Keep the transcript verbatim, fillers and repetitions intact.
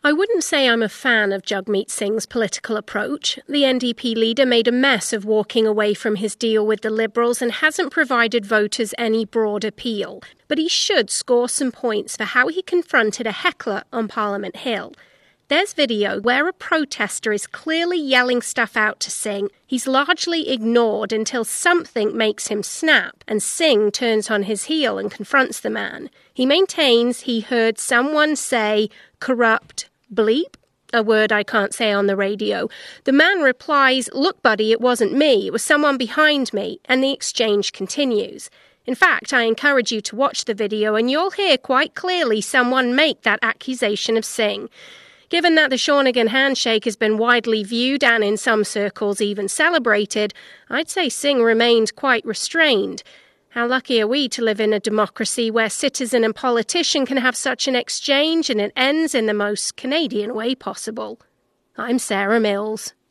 I wouldn't say I'm a fan of Jagmeet Singh's political approach. The N D P leader made a mess of walking away from his deal with the Liberals and hasn't provided voters any broad appeal. But he should score some points for how he confronted a heckler on Parliament Hill. There's video where a protester is clearly yelling stuff out to Singh. He's largely ignored until something makes him snap, and Singh turns on his heel and confronts the man. He maintains he heard someone say, corrupt bleep, a word I can't say on the radio. The man replies, look, buddy, it wasn't me, it was someone behind me, and the exchange continues. In fact, I encourage you to watch the video and you'll hear quite clearly someone make that accusation of Singh. Given that the Shawnigan handshake has been widely viewed and in some circles even celebrated, I'd say Singh remained quite restrained. How lucky are we to live in a democracy where citizen and politician can have such an exchange and it ends in the most Canadian way possible. I'm Sarah Mills.